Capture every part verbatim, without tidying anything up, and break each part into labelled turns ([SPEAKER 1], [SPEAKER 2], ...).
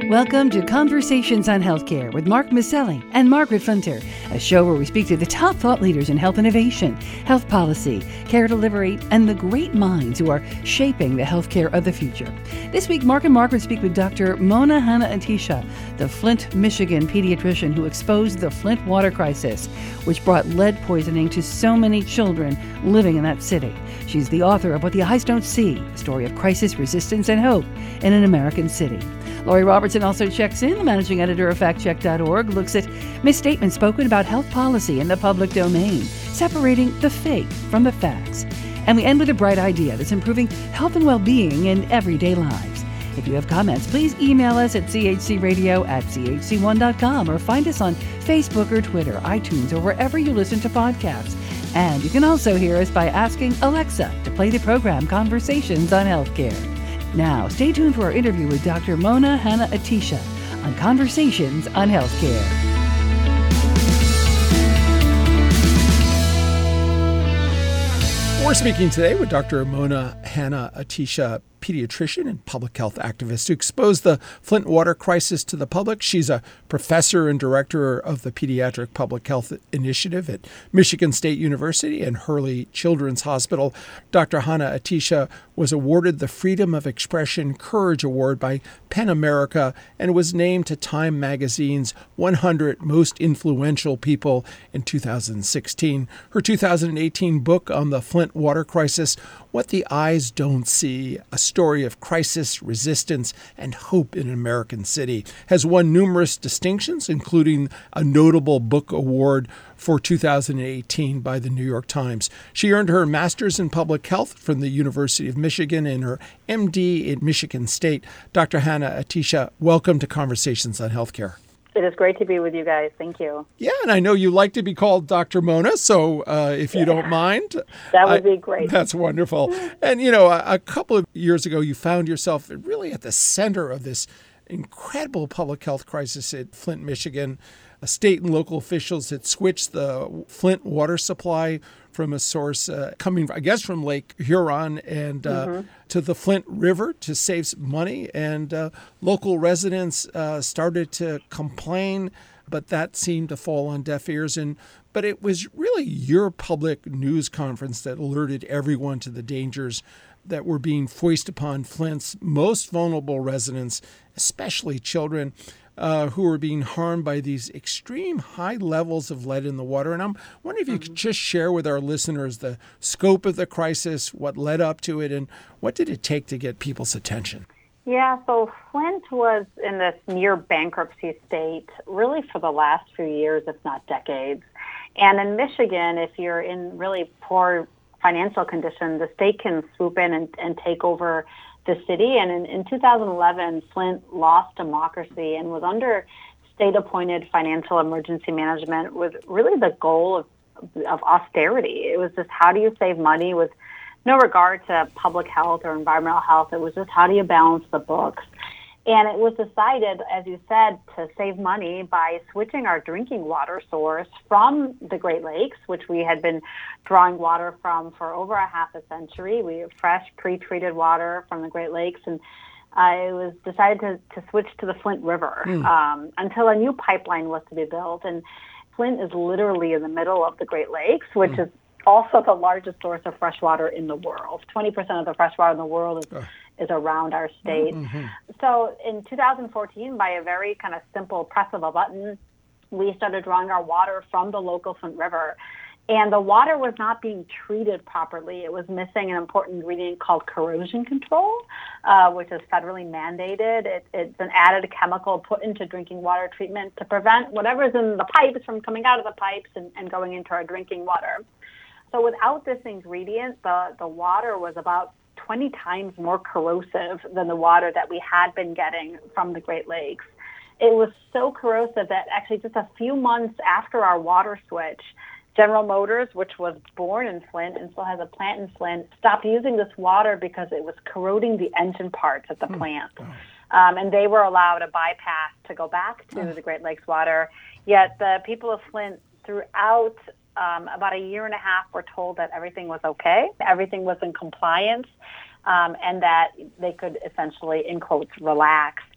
[SPEAKER 1] Welcome to Conversations on Healthcare with Mark Maselli and Margaret Funter, a show where we speak to the top thought leaders in health innovation, health policy, care delivery, and the great minds who are shaping the healthcare of the future. This week, Mark and Margaret speak with Doctor Mona Hanna-Attisha, the Flint, Michigan pediatrician who exposed the Flint water crisis, which brought lead poisoning to so many children living in that city. She's the author of What the Eyes Don't See, a story of crisis, resistance, and hope in an American city. Lori Robertson also checks in. The managing editor of fact check dot org looks at misstatements spoken about health policy in the public domain, separating the fake from the facts. And we end with a bright idea that's improving health and well-being in everyday lives. If you have comments, please email us at c h c radio at c h c one dot com or find us on Facebook or Twitter, iTunes, or wherever you listen to podcasts. And you can also hear us by asking Alexa to play the program Conversations on Healthcare. Now, stay tuned for our interview with Doctor Mona Hanna-Attisha on Conversations on Healthcare.
[SPEAKER 2] We're speaking today with Doctor Mona Hanna-Attisha, pediatrician and public health activist who exposed the Flint water crisis to the public. She's a professor and director of the Pediatric Public Health Initiative at Michigan State University and Hurley Children's Hospital. Doctor Hanna-Attisha was awarded the Freedom of Expression Courage Award by PEN America and was named to Time Magazine's one hundred Most Influential People in two thousand sixteen. Her two thousand eighteen book on the Flint water crisis, What the Eyes Don't See, a story of crisis, resistance, and hope in an American city, has won numerous distinctions, including a notable book award for two thousand eighteen by the New York Times. She earned her master's in public health from the University of Michigan and her M D at Michigan State. Doctor Hanna-Attisha, welcome to Conversations on Healthcare.
[SPEAKER 3] It is great to be with you guys. Thank you.
[SPEAKER 2] Yeah, and I know you like to be called Doctor Mona, so uh, if you yeah. don't mind.
[SPEAKER 3] That would
[SPEAKER 2] I,
[SPEAKER 3] be great.
[SPEAKER 2] That's wonderful. And, you know, a, a couple of years ago, you found yourself really at the center of this incredible public health crisis at Flint, Michigan. State and local officials had switched the Flint water supply from a source uh, coming, I guess, from Lake Huron and uh, mm-hmm. to the Flint River to save money. And uh, local residents uh, started to complain, but that seemed to fall on deaf ears. And but it was really your public news conference that alerted everyone to the dangers that were being foisted upon Flint's most vulnerable residents, especially children. Uh, who are being harmed by these extreme high levels of lead in the water. And I'm wondering if you could just share with our listeners the scope of the crisis, what led up to it, and what did it take to get people's attention?
[SPEAKER 3] Yeah, so Flint was in this near bankruptcy state really for the last few years, if not decades. And in Michigan, if you're in really poor financial condition, the state can swoop in and, and take over the city. And in, in two thousand eleven, Flint lost democracy and was under state-appointed financial emergency management with really the goal of, of austerity. It was just how do you save money with no regard to public health or environmental health. It was just how do you balance the books. And it was decided, as you said, to save money by switching our drinking water source from the Great Lakes, which we had been drawing water from for over a half a century. We have fresh, pre-treated water from the Great Lakes, and uh, it was decided to, to switch to the Flint River mm. um, until a new pipeline was to be built. And Flint is literally in the middle of the Great Lakes, which mm. is also the largest source of fresh water in the world. twenty percent of the fresh water in the world is, uh. is around our state. Mm-hmm. So in two thousand fourteen, by a very kind of simple press of a button, we started drawing our water from the local Flint River. And the water was not being treated properly. It was missing an important ingredient called corrosion control, uh, which is federally mandated. It, it's an added chemical put into drinking water treatment to prevent whatever's in the pipes from coming out of the pipes and, and going into our drinking water. So without this ingredient, the, the water was about twenty times more corrosive than the water that we had been getting from the Great Lakes. It was so corrosive that actually just a few months after our water switch, General Motors, which was born in Flint and still has a plant in Flint, stopped using this water because it was corroding the engine parts at the hmm. plant. Oh. Um, and they were allowed a bypass to go back to oh. the Great Lakes water. Yet the people of Flint throughout Um, about a year and a half were told that everything was okay, everything was in compliance, um, and that they could essentially, in quotes, relax.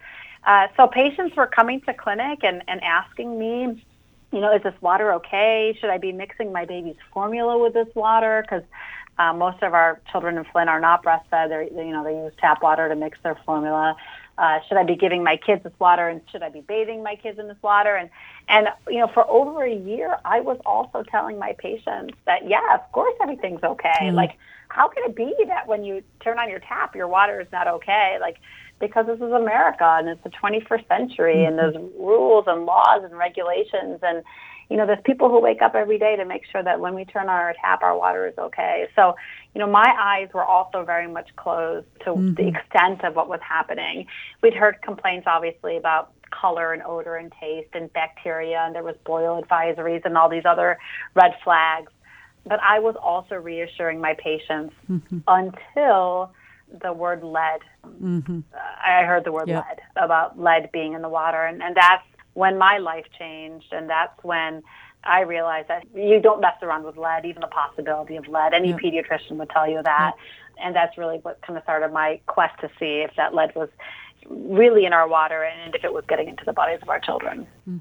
[SPEAKER 3] Uh, so patients were coming to clinic and, and asking me, you know, is this water okay? Should I be mixing my baby's formula with this water? Because uh, most of our children in Flint are not breastfed. They're, they, you know, they use tap water to mix their formula. Uh, should I be giving my kids this water, and should I be bathing my kids in this water? And, and you know, for over a year, I was also telling my patients that, yeah, of course everything's okay. Mm. Like, how can it be that when you turn on your tap, your water is not okay? Like, because this is America and it's the twenty-first century mm-hmm. and there's rules and laws and regulations. And, you know, there's people who wake up every day to make sure that when we turn on our tap, our water is okay. So, you know, my eyes were also very much closed to mm-hmm. the extent of what was happening. We'd heard complaints, obviously, about color and odor and taste and bacteria, and there was boil advisories and all these other red flags. But I was also reassuring my patients mm-hmm. until the word lead. Mm-hmm. I heard the word yep. lead, about lead being in the water. And, and that's when my life changed. And that's when I realized that you don't mess around with lead, even the possibility of lead. Any yep. pediatrician would tell you that. Yep. And that's really what kind of started my quest to see if that lead was really in our water and if it was getting into the bodies of our children. Mm.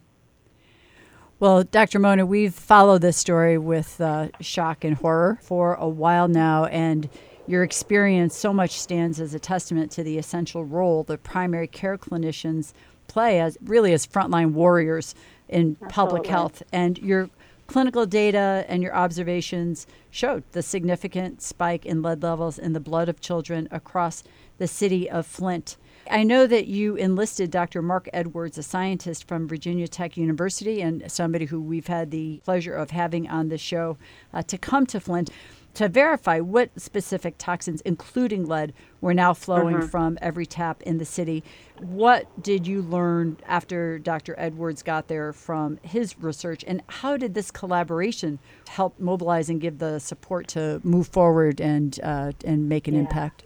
[SPEAKER 4] Well, Doctor Mona, we've followed this story with uh, shock and horror for a while now, and your experience so much stands as a testament to the essential role that primary care clinicians play as really as frontline warriors in Absolutely. Public health. And your clinical data and your observations showed the significant spike in lead levels in the blood of children across the city of Flint. I know that you enlisted Doctor Mark Edwards, a scientist from Virginia Tech University and somebody who we've had the pleasure of having on the show, uh, to come to Flint to verify what specific toxins, including lead, were now flowing mm-hmm. from every tap in the city. What did you learn after Doctor Edwards got there from his research, and how did this collaboration help mobilize and give the support to move forward and uh, and make an yeah. impact?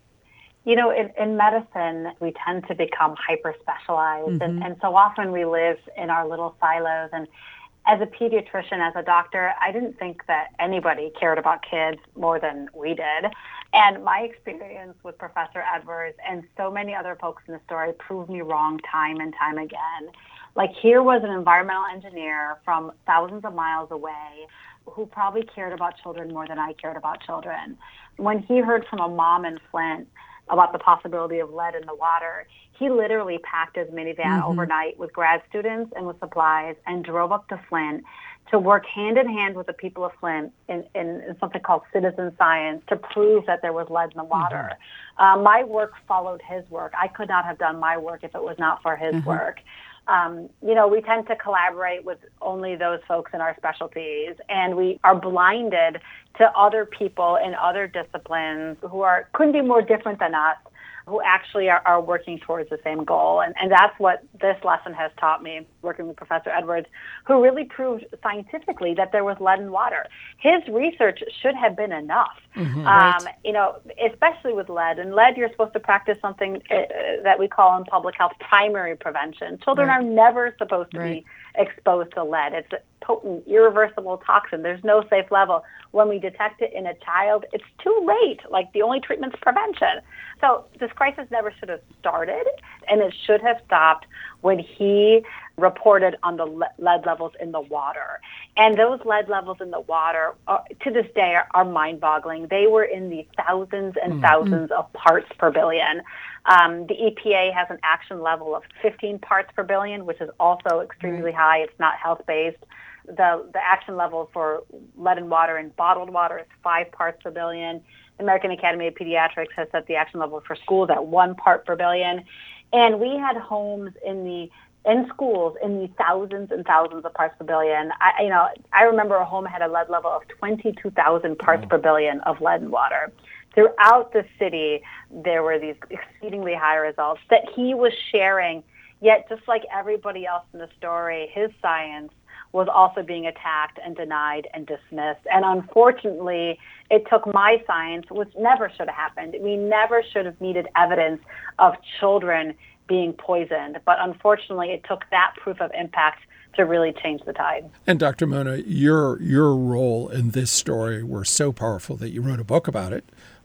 [SPEAKER 3] You know, in, in medicine, we tend to become hyper-specialized, mm-hmm. and, and so often we live in our little silos. And as a pediatrician, as a doctor, I didn't think that anybody cared about kids more than we did. And my experience with Professor Edwards and so many other folks in the story proved me wrong time and time again. Like, here was an environmental engineer from thousands of miles away who probably cared about children more than I cared about children. When he heard from a mom in Flint about the possibility of lead in the water, he literally packed his minivan mm-hmm. overnight with grad students and with supplies and drove up to Flint to work hand in hand with the people of Flint in, in, in something called citizen science to prove that there was lead in the water. Mm-hmm. Uh, my work followed his work. I could not have done my work if it was not for his mm-hmm. work. Um, you know, we tend to collaborate with only those folks in our specialties, and we are blinded to other people in other disciplines who are couldn't be more different than us, who actually are, are working towards the same goal. And, and that's what this lesson has taught me, working with Professor Edwards, who really proved scientifically that there was lead in water. His research should have been enough, mm-hmm, um, right. you know, especially with lead. And lead, you're supposed to practice something uh, that we call in public health primary prevention. Children right. are never supposed to right. be exposed to lead. It's a potent, irreversible toxin. There's no safe level. When we detect it in a child, it's too late. Like, the only treatment's prevention. So this crisis never should have started, and it should have stopped when he reported on the lead levels in the water. And those lead levels in the water, are, to this day, are, are mind-boggling. They were in the thousands and mm-hmm. thousands of parts per billion. Um, the E P A has an action level of fifteen parts per billion, which is also extremely high. It's not health-based. The, the action level for lead in water in bottled water is five parts per billion. The American Academy of Pediatrics has set the action level for schools at one part per billion. And we had homes in the in schools in the thousands and thousands of parts per billion. I, you know, I remember a home had a lead level of twenty-two thousand parts mm. per billion of lead in water. Throughout the city, there were these exceedingly high results that he was sharing. Yet, just like everybody else in the story, his science was also being attacked and denied and dismissed. And unfortunately, it took my science, which never should have happened. We never should have needed evidence of children being poisoned. But unfortunately, it took that proof of impact to really change the tide.
[SPEAKER 2] And Doctor Mona, your your role in this story were so powerful that you wrote a book about it.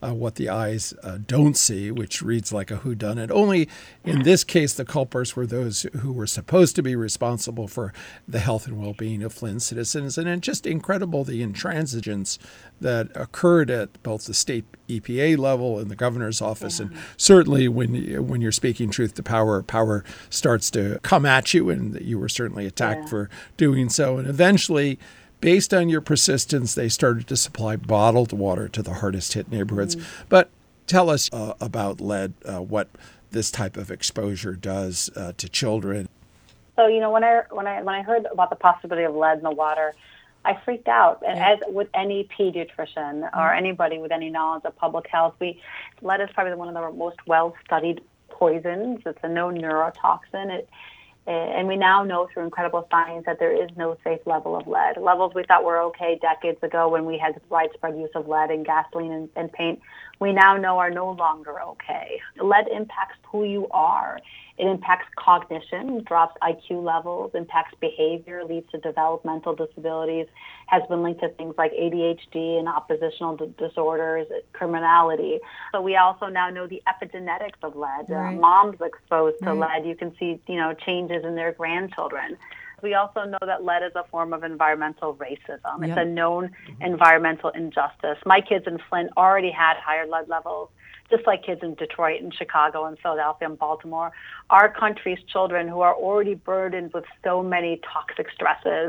[SPEAKER 2] uh, what the eyes uh, don't see, which reads like a whodunit. Only in this case, the culprits were those who were supposed to be responsible for the health and well-being of Flint citizens. And it's just incredible the intransigence that occurred at both the state E P A level and the governor's office. Yeah. And certainly when when you're speaking truth to power, power starts to come at you, and you were certainly attacked yeah. for doing so. And eventually, based on your persistence, they started to supply bottled water to the hardest hit neighborhoods. Mm. But tell us uh, about lead, uh, what this type of exposure does uh, to children.
[SPEAKER 3] So, you know, when I when I when I heard about the possibility of lead in the water, I freaked out. And yeah. as with any pediatrician mm-hmm. or anybody with any knowledge of public health, we lead is probably one of the most well-studied poisons. It's a known neurotoxin. It, and we now know through incredible science that there is no safe level of lead. Levels we thought were okay decades ago when we had widespread use of lead in gasoline and, and paint, we now know are no longer okay. Lead impacts who you are. It impacts cognition, drops I Q levels, impacts behavior, leads to developmental disabilities, has been linked to things like A D H D and oppositional d- disorders, criminality. So we also now know the epigenetics of lead. Right. Uh, moms exposed to right. lead, you can see, you know, changes in their grandchildren. We also know that lead is a form of environmental racism. Yep. It's a known mm-hmm. environmental injustice. My kids in Flint already had higher lead levels, just like kids in Detroit and Chicago and Philadelphia and Baltimore. Our country's children who are already burdened with so many toxic stresses.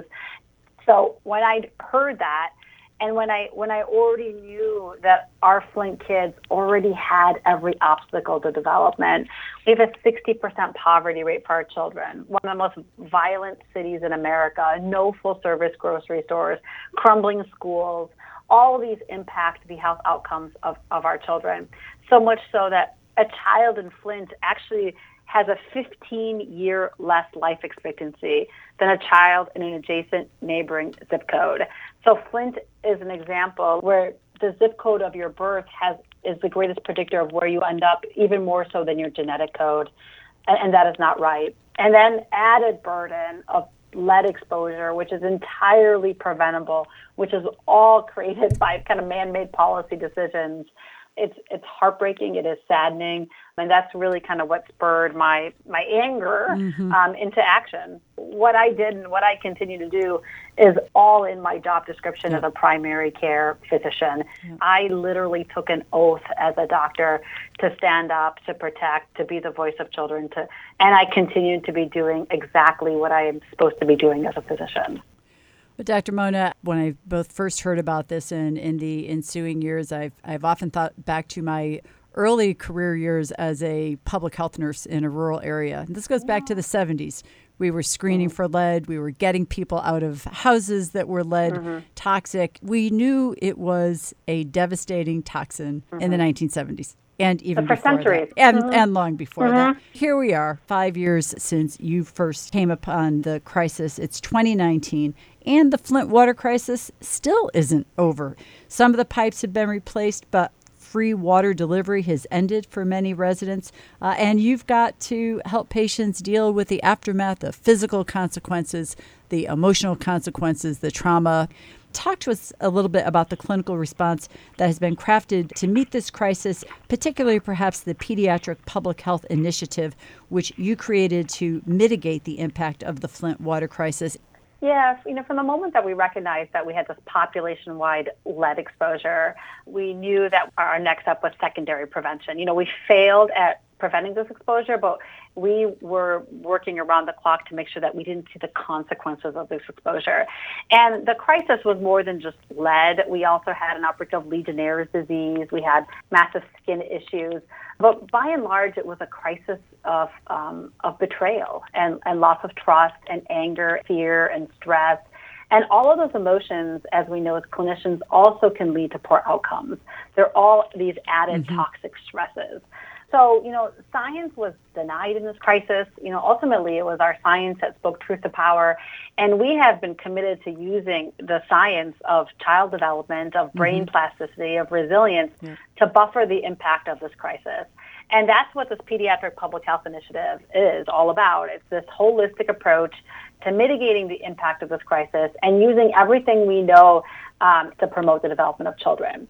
[SPEAKER 3] So when I heard that, and when I when I already knew that our Flint kids already had every obstacle to development, we have a sixty percent poverty rate for our children, one of the most violent cities in America, no full-service grocery stores, crumbling schools. All of these impact the health outcomes of, of our children, so much so that a child in Flint actually has a fifteen-year less life expectancy than a child in an adjacent neighboring zip code. So Flint is an example where the zip code of your birth has is the greatest predictor of where you end up, even more so than your genetic code, and, and that is not right. And then added burden of lead exposure, which is entirely preventable, which is all created by kind of man-made policy decisions. It's it's heartbreaking. It is saddening, and that's really kind of what spurred my my anger mm-hmm. um, into action. What I did and what I continue to do is all in my job description yeah. as a primary care physician. Yeah. I literally took an oath as a doctor to stand up, to protect, to be the voice of children, to, and I continue to be doing exactly what I am supposed to be doing as a physician.
[SPEAKER 4] But Doctor Mona, when I both first heard about this and in the ensuing years, I've I've often thought back to my early career years as a public health nurse in a rural area. And this goes back to the seventies. We were screening for lead. We were getting people out of houses that were lead mm-hmm. toxic. We knew it was a devastating toxin mm-hmm. in the nineteen seventies. And even
[SPEAKER 3] for
[SPEAKER 4] before
[SPEAKER 3] centuries.
[SPEAKER 4] that. And,
[SPEAKER 3] mm-hmm.
[SPEAKER 4] and long before
[SPEAKER 3] mm-hmm.
[SPEAKER 4] that. Here we are, five years since you first came upon the crisis. It's twenty nineteen, and the Flint water crisis still isn't over. Some of the pipes have been replaced, but free water delivery has ended for many residents. Uh, and you've got to help patients deal with the aftermath, the physical consequences, the emotional consequences, the trauma. Talk to us a little bit about the clinical response that has been crafted to meet this crisis, particularly perhaps the Pediatric Public Health Initiative, which you created to mitigate the impact of the Flint water crisis.
[SPEAKER 3] Yeah, you know, from the moment that we recognized that we had this population-wide lead exposure, we knew that our next step was secondary prevention. You know, we failed at preventing this exposure, but we were working around the clock to make sure that we didn't see the consequences of this exposure. And the crisis was more than just lead. We also had an outbreak of Legionnaire's disease. We had massive skin issues. But by and large, it was a crisis of um, of betrayal and, and loss of trust and anger, fear and stress. And all of those emotions, as we know as clinicians, also can lead to poor outcomes. They're all these added mm-hmm. toxic stresses. So, you know, science was denied in this crisis. You know, ultimately, it was our science that spoke truth to power. And we have been committed to using the science of child development, of brain mm-hmm. plasticity, of resilience yeah. to buffer the impact of this crisis. And that's what this Pediatric Public Health Initiative is all about. It's this holistic approach to mitigating the impact of this crisis and using everything we know um, to promote the development of children.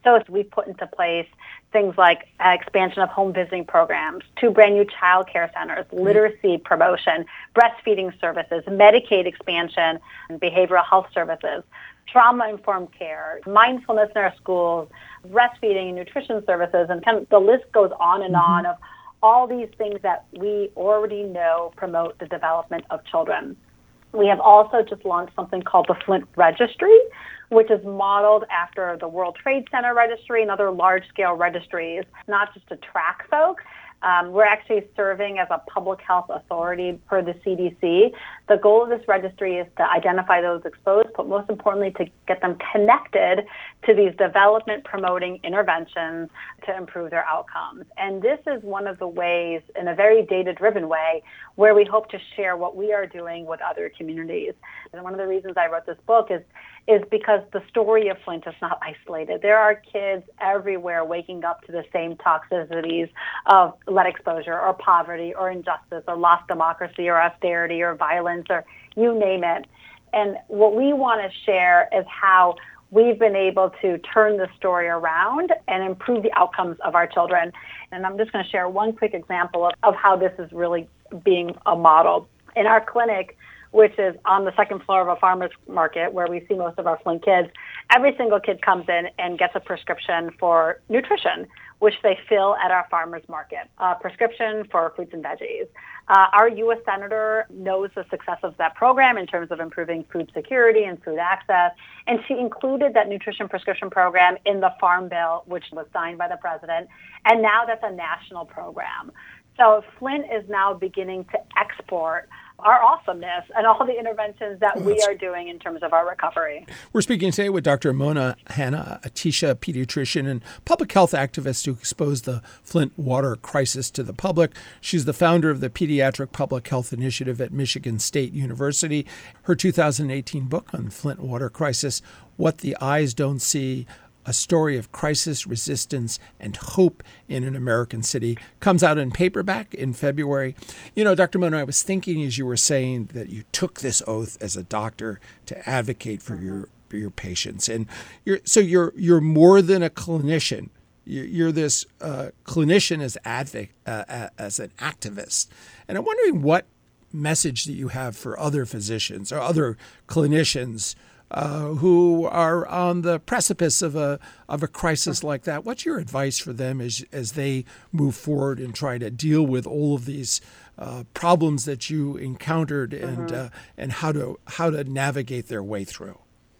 [SPEAKER 3] So we put into place things like uh, expansion of home visiting programs, two brand new child care centers, literacy promotion, breastfeeding services, Medicaid expansion, and behavioral health services, trauma-informed care, mindfulness in our schools, breastfeeding and nutrition services, and kind of the list goes on and mm-hmm. on of all these things that we already know promote the development of children. We have also just launched something called the Flint Registry, which is modeled after the World Trade Center Registry and other large-scale registries, not just to track folks. Um, we're actually serving as a public health authority per the C D C. The goal of this registry is to identify those exposed, but most importantly, to get them connected to these development-promoting interventions to improve their outcomes. And this is one of the ways, in a very data-driven way, where we hope to share what we are doing with other communities. And one of the reasons I wrote this book is is because the story of Flint is not isolated. There are kids everywhere waking up to the same toxicities of lead exposure or poverty or injustice or lost democracy or austerity or violence or you name it. And what we want to share is how we've been able to turn the story around and improve the outcomes of our children. And I'm just going to share one quick example of, of how this is really being a model. In our clinic, which is on the second floor of a farmer's market where we see most of our Flint kids, every single kid comes in and gets a prescription for nutrition, which they fill at our farmer's market, a prescription for fruits and veggies. Uh, our U S Senator knows the success of that program in terms of improving food security and food access, and she included that nutrition prescription program in the Farm Bill, which was signed by the president, and now that's a national program. So Flint is now beginning to export our awesomeness and all the interventions that well, we are doing in terms of our recovery.
[SPEAKER 2] We're speaking today with Doctor Mona Hanna-Attisha, pediatrician and public health activist who exposed the Flint water crisis to the public. She's the founder of the Pediatric Public Health Initiative at Michigan State University. Her two thousand eighteen book on the Flint water crisis, What the Eyes Don't See, A Story of Crisis, Resistance, and Hope in an American City, comes out in paperback in February. You know, Doctor Mona, I was thinking as you were saying that you took this oath as a doctor to advocate for your for your patients, and you're so you're you're more than a clinician. You're, you're this uh, clinician as advocate, uh, as an activist, and I'm wondering what message that you have for other physicians or other clinicians Uh, who are on the precipice of a of a crisis like that. What's your advice for them as as they move forward and try to deal with all of these uh, problems that you encountered and mm-hmm. uh, and how to how to navigate their way through?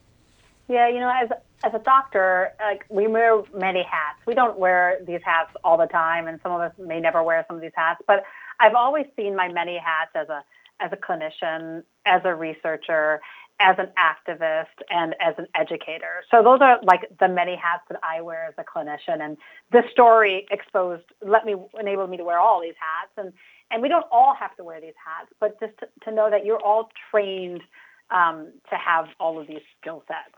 [SPEAKER 3] Yeah, you know, as as a doctor, like we wear many hats. We don't wear these hats all the time, and some of us may never wear some of these hats. But I've always seen my many hats as a as a clinician, as a researcher, as an activist, and as an educator. So those are like the many hats that I wear as a clinician. And this story exposed, let me, enabled me to wear all these hats. And, and we don't all have to wear these hats, but just to, to know that you're all trained um, to have all of these skill sets.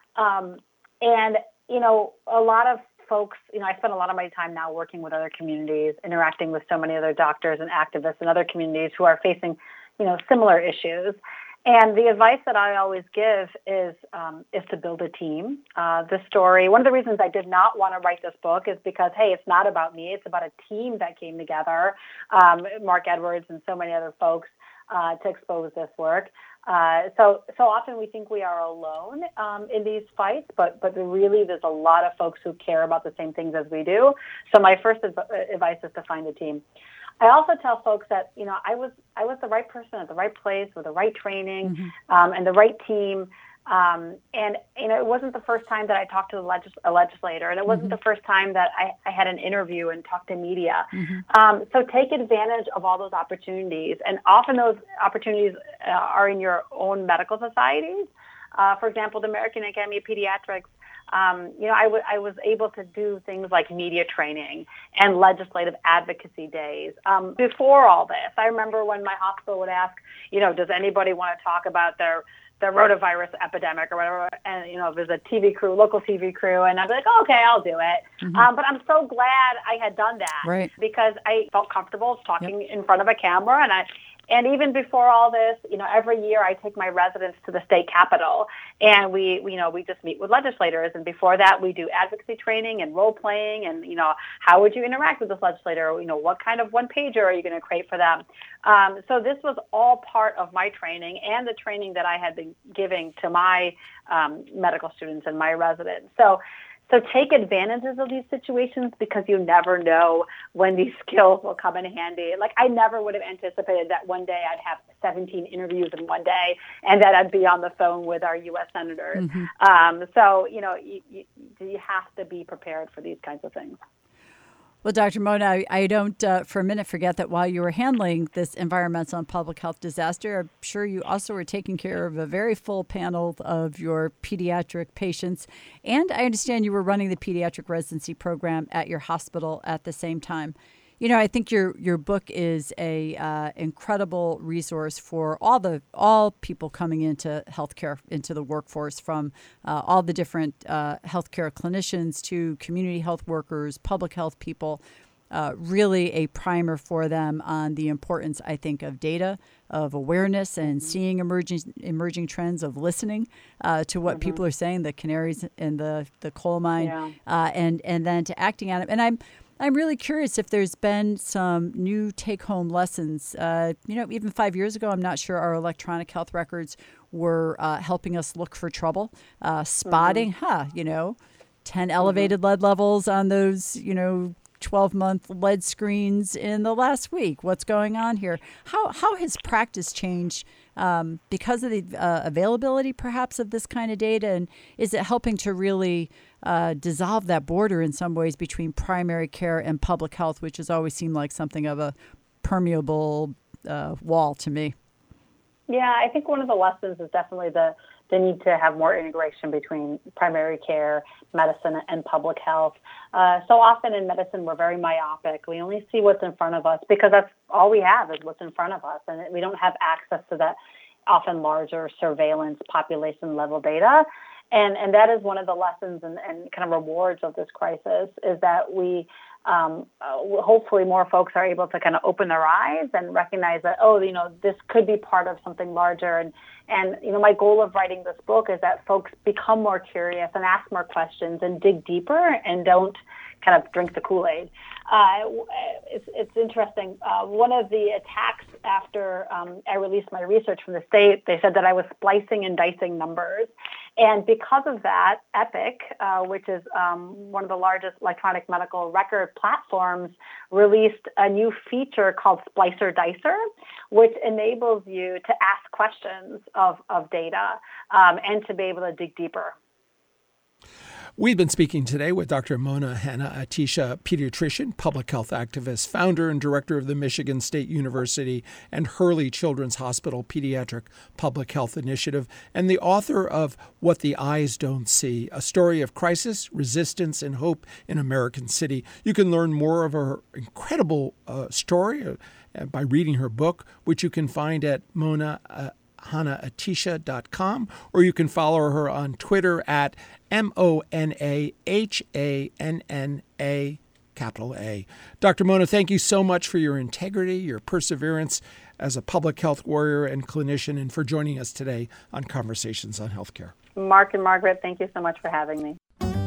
[SPEAKER 3] Um, and, you know, a lot of folks, you know, I spend a lot of my time now working with other communities, interacting with so many other doctors and activists in other communities who are facing, you know, similar issues. And the advice that I always give is um, is to build a team. Uh, the story, one of the reasons I did not want to write this book is because, hey, it's not about me. It's about a team that came together, um, Mark Edwards and so many other folks, uh, to expose this work. Uh, so so often we think we are alone um, in these fights, but but really there's a lot of folks who care about the same things as we do. So my first adv- advice is to find a team. I also tell folks that, you know, I was I was the right person at the right place with the right training mm-hmm. um, and the right team. Um, and, you know, it wasn't the first time that I talked to a, legis- a legislator, and it wasn't mm-hmm. the first time that I, I had an interview and talked to media. Mm-hmm. Um, so take advantage of all those opportunities. And often those opportunities uh, are in your own medical societies. Uh, for example, the American Academy of Pediatrics, Um, you know, I, w- I was able to do things like media training and legislative advocacy days. Um, before all this, I remember when my hospital would ask, you know, does anybody want to talk about their the rotavirus epidemic or whatever? And, you know, if there's a T V crew, local T V crew, and I'd be like, oh, okay, I'll do it. Mm-hmm. Um, but I'm so glad I had done that
[SPEAKER 4] right.
[SPEAKER 3] because I felt comfortable talking yep. in front of a camera, and I And even before all this, you know, every year I take my residents to the state capitol, and we, we, you know, we just meet with legislators. And before that, we do advocacy training and role playing, and you know, how would you interact with this legislator? You know, what kind of one pager are you going to create for them? Um, so this was all part of my training and the training that I had been giving to my um, medical students and my residents. So. So take advantages of these situations, because you never know when these skills will come in handy. Like, I never would have anticipated that one day I'd have seventeen interviews in one day and that I'd be on the phone with our U S senators. Mm-hmm. Um, so, you know, you, you, you have to be prepared for these kinds of things.
[SPEAKER 4] Well, Doctor Mona, I, I don't uh, for a minute forget that while you were handling this environmental and public health disaster, I'm sure you also were taking care of a very full panel of your pediatric patients. And I understand you were running the pediatric residency program at your hospital at the same time. You know, I think your your book is a uh, incredible resource for all the all people coming into healthcare, into the workforce, from uh, all the different uh, healthcare clinicians to community health workers, public health people. Uh, really a primer for them on the importance, I think, of data, of awareness, and seeing emerging emerging trends, of listening uh, to what mm-hmm. people are saying, the canaries in the the coal mine, yeah. uh, and and then to acting on it. And I'm. I'm really curious if there's been some new take-home lessons. Uh, you know, even five years ago, I'm not sure our electronic health records were uh, helping us look for trouble, uh, spotting, mm-hmm. huh, you know, ten elevated mm-hmm. lead levels on those, you know, twelve-month lead screens in the last week. What's going on here? How how has practice changed um, because of the uh, availability, perhaps, of this kind of data? And is it helping to really uh, dissolve that border in some ways between primary care and public health, which has always seemed like something of a permeable uh, wall to me?
[SPEAKER 3] Yeah, I think one of the lessons is definitely the the need to have more integration between primary care, medicine, and public health. Uh, so often in medicine, we're very myopic. We only see what's in front of us because that's all we have is what's in front of us. And we don't have access to that often larger surveillance population level data. And and that is one of the lessons and, and kind of rewards of this crisis, is that we um, uh, hopefully more folks are able to kind of open their eyes and recognize that, oh, you know, this could be part of something larger. And, and you know, my goal of writing this book is that folks become more curious and ask more questions and dig deeper and don't kind of drink the Kool-Aid. Uh, it's, it's interesting. Uh, one of the attacks after um, I released my research from the state, they said that I was splicing and dicing numbers. And because of that, Epic, uh, which is um, one of the largest electronic medical record platforms, released a new feature called Splicer Dicer, which enables you to ask questions of, of data um, and to be able to dig deeper.
[SPEAKER 2] We've been speaking today with Doctor Mona Hanna-Attisha, pediatrician, public health activist, founder and director of the Michigan State University and Hurley Children's Hospital Pediatric Public Health Initiative, and the author of What the Eyes Don't See, a story of crisis, resistance, and hope in American City. You can learn more of her incredible uh, story uh, by reading her book, which you can find at Mona uh, Hanna Attisha dot com, or you can follow her on Twitter at M O N A H A N N A, capital A. Doctor Mona, thank you so much for your integrity, your perseverance as a public health warrior and clinician, and for joining us today on Conversations on Healthcare.
[SPEAKER 3] Mark and Margaret, thank you so much for having me.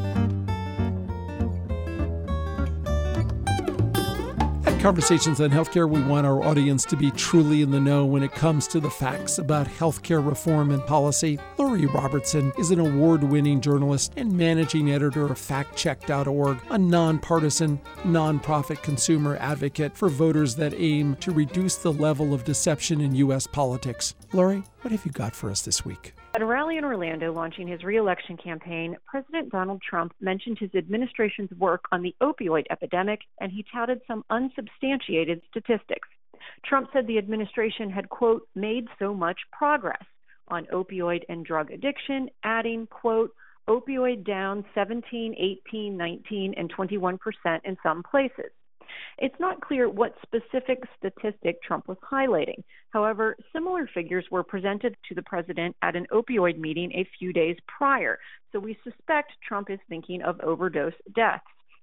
[SPEAKER 2] Conversations on Healthcare, we want our audience to be truly in the know when it comes to the facts about healthcare reform and policy. Lori Robertson is an award-winning journalist and managing editor of fact check dot org, a nonpartisan, nonprofit consumer advocate for voters that aim to reduce the level of deception in U S politics. Lori, what have you got for us this week?
[SPEAKER 5] At a rally in Orlando launching his re-election campaign, President Donald Trump mentioned his administration's work on the opioid epidemic, and he touted some unsubstantiated statistics. Trump said the administration had, quote, made so much progress on opioid and drug addiction, adding, quote, opioid down seventeen, eighteen, nineteen, and twenty-one percent in some places. It's not clear what specific statistic Trump was highlighting. However, similar figures were presented to the president at an opioid meeting a few days prior, so we suspect Trump is thinking of overdose deaths.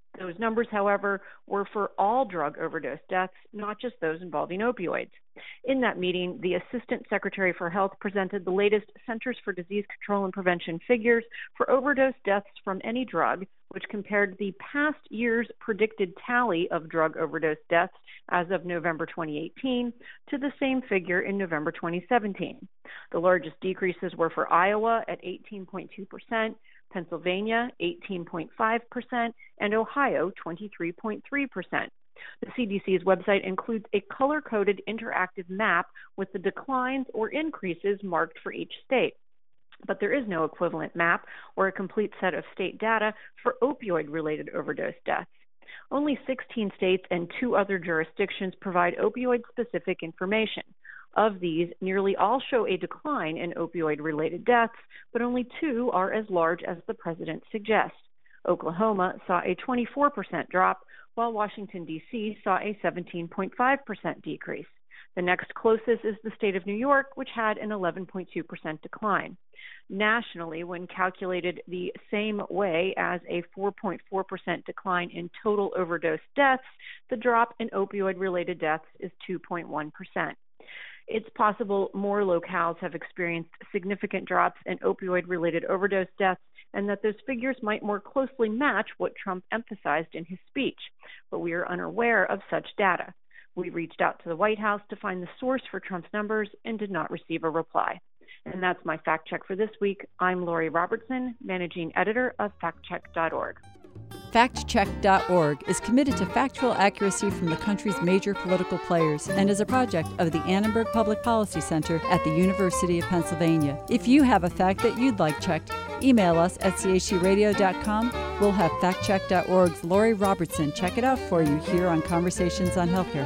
[SPEAKER 5] Those numbers, however, were for all drug overdose deaths, not just those involving opioids. In that meeting, the Assistant Secretary for Health presented the latest Centers for Disease Control and Prevention figures for overdose deaths from any drug, which compared the past year's predicted tally of drug overdose deaths as of November twenty eighteen to the same figure in November twenty seventeen. The largest decreases were for Iowa at eighteen point two percent, Pennsylvania eighteen point five percent, and Ohio twenty-three point three percent. The C D C's website includes a color-coded interactive map with the declines or increases marked for each state. But there is no equivalent map or a complete set of state data for opioid-related overdose deaths. Only sixteen states and two other jurisdictions provide opioid-specific information. Of these, nearly all show a decline in opioid-related deaths, but only two are as large as the president suggests. Oklahoma saw a twenty-four percent drop, while Washington, D C saw a seventeen point five percent decrease. The next closest is the state of New York, which had an eleven point two percent decline. Nationally, when calculated the same way as a four point four percent decline in total overdose deaths, the drop in opioid-related deaths is two point one percent. It's possible more locales have experienced significant drops in opioid-related overdose deaths, and that those figures might more closely match what Trump emphasized in his speech, but we are unaware of such data. We reached out to the White House to find the source for Trump's numbers and did not receive a reply. And that's my fact check for this week. I'm Lori Robertson, managing editor of fact check dot org.
[SPEAKER 4] fact check dot org is committed to factual accuracy from the country's major political players and is a project of the Annenberg Public Policy Center at the University of Pennsylvania. If you have a fact that you'd like checked, email us at c h c radio dot com. We'll have fact check dot org's Lori Robertson check it out for you here on Conversations on Healthcare.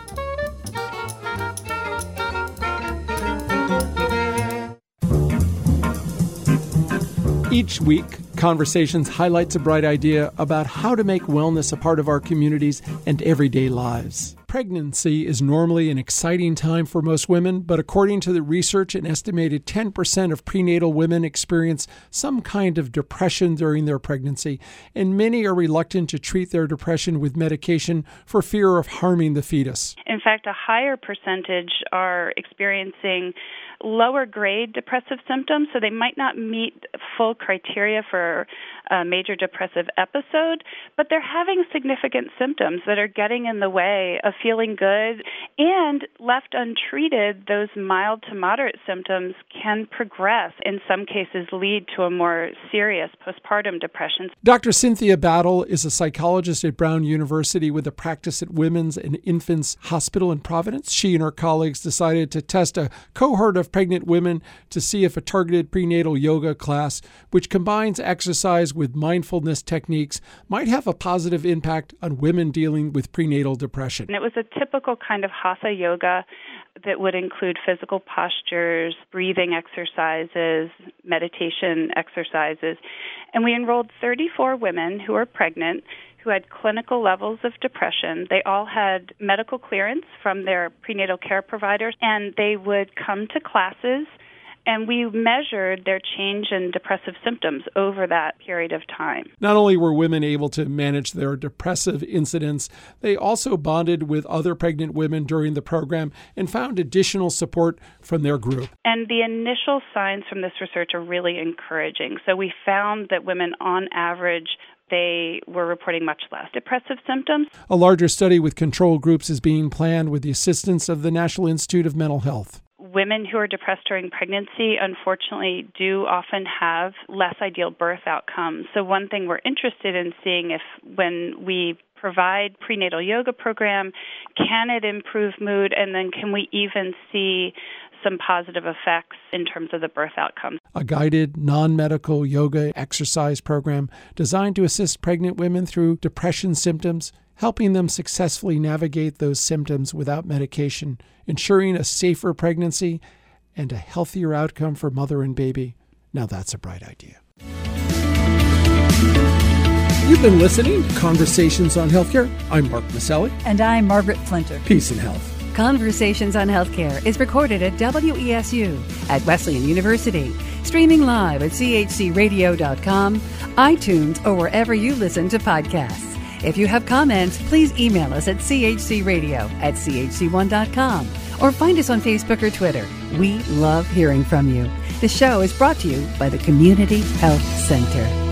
[SPEAKER 2] Each week, Conversations highlights a bright idea about how to make wellness a part of our communities and everyday lives. Pregnancy is normally an exciting time for most women, but according to the research, an estimated ten percent of prenatal women experience some kind of depression during their pregnancy, and many are reluctant to treat their depression with medication for fear of harming the fetus.
[SPEAKER 6] In fact, a higher percentage are experiencing lower grade depressive symptoms, so they might not meet full criteria for a major depressive episode, but they're having significant symptoms that are getting in the way of feeling good, and left untreated, those mild to moderate symptoms can progress, in some cases lead to a more serious postpartum depression.
[SPEAKER 2] Doctor Cynthia Battle is a psychologist at Brown University with a practice at Women's and Infants Hospital in Providence. She and her colleagues decided to test a cohort of pregnant women to see if a targeted prenatal yoga class, which combines exercise with mindfulness techniques, might have a positive impact on women dealing with prenatal depression.
[SPEAKER 6] And it was a typical kind of hatha yoga that would include physical postures, breathing exercises, meditation exercises. And we enrolled thirty-four women who were pregnant who had clinical levels of depression. They all had medical clearance from their prenatal care providers, and they would come to classes, and we measured their change in depressive symptoms over that period of time.
[SPEAKER 2] Not only were women able to manage their depressive incidents, they also bonded with other pregnant women during the program and found additional support from their group.
[SPEAKER 6] And the initial signs from this research are really encouraging. So we found that women, on average, they were reporting much less depressive symptoms.
[SPEAKER 2] A larger study with control groups is being planned with the assistance of the National Institute of Mental Health.
[SPEAKER 6] Women who are depressed during pregnancy, unfortunately, do often have less ideal birth outcomes. So one thing we're interested in seeing if when we provide prenatal yoga program, can it improve mood, and then can we even see some positive effects in terms of the birth outcomes.
[SPEAKER 2] A guided, non-medical yoga exercise program designed to assist pregnant women through depression symptoms, helping them successfully navigate those symptoms without medication, ensuring a safer pregnancy and a healthier outcome for mother and baby. Now that's a bright idea. You've been listening to Conversations on Healthcare. I'm Mark Maselli.
[SPEAKER 4] And I'm Margaret Flinter.
[SPEAKER 2] Peace and health.
[SPEAKER 1] Conversations on Healthcare is recorded at W E S U at Wesleyan University, streaming live at c h c radio dot com, iTunes, or wherever you listen to podcasts. If you have comments, please email us at c h c radio at c h c one dot com or find us on Facebook or Twitter. We love hearing from you. The show is brought to you by the Community Health Center.